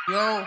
Йоу.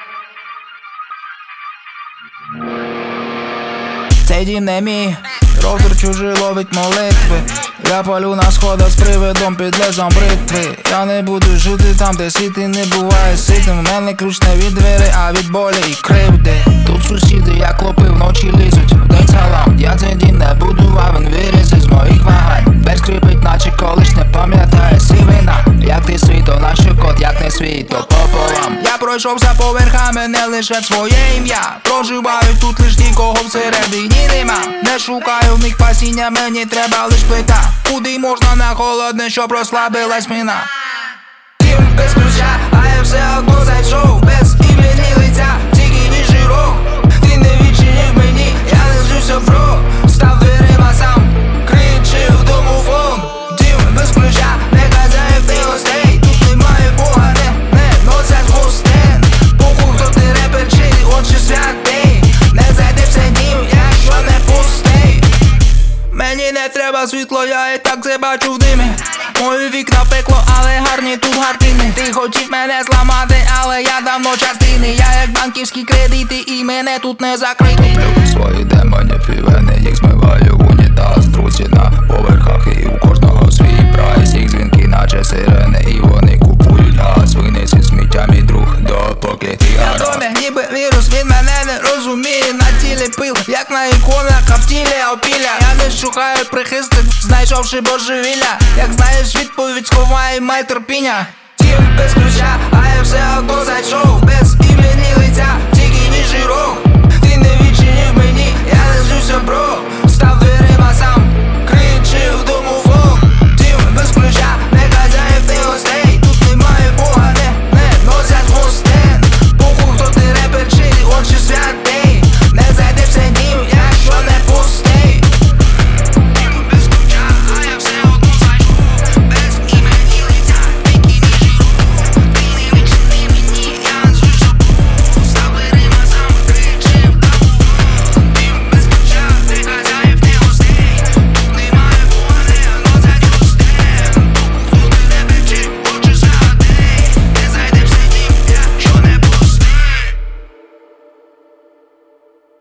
Цей дім не мій, роутер чужий ловить молитви. Я палю на сходах з привидом під лезом бритви. Я не буду жити там, де світи не буває ситим. У мене ключ не від двері, а від болі і кривди. Тут сусіди, як клопи, вночі лізуть. День салам, я цей дім не будував, він виріс з моїх вагань. Дверь скрипить, наче колись не пам'ятає сивина. Як ти свій, то наш кот, як не свій, то пополам. Я пройшовся поверхами, не лише своє ім'я. Проживають тут лиш ті, кого всередині нема. Не шукаю в них пасіння, мені треба лиш плита. Куди можна на холодне, щоб розслабилась спина. Дім без ключа, а я все одно зайшов. Без імені лиця, тільки віжирок. Ти не відчинив мені, я не злюся, бро. Став дверима сам, кричив домофон. Дім без ключа, не хазяїв ти гостей. Тут немає бога, не носять хостен. Похуй, хто ти репер, чи отче святий. Не зайди в цей дім, якщо не пустий. Мені не треба світло, я і так це бачу в димі. Мої вікна пекло, але гарні тут гардини. Ти хотів мене зламати, але я давно частини. Я як банківські кредити, і мене тут не закрити. Свої демонів і вени, їх змиваю в унітаз. Друзі на поверхах, і у кожного свій прайс. Їх дзвінки наче сирени, і вони купують газ. Винеси сміття, мій друг, допоки ти гаразд. Я домі, ніби вірус, він мене не розуміє. На тілі пил, як на іконах, а в тілі опіля. Я не шукаю прихисток, знайшовши божевілля. Як знаєш відповідь, сховай май терпіння. Дім без ключа, а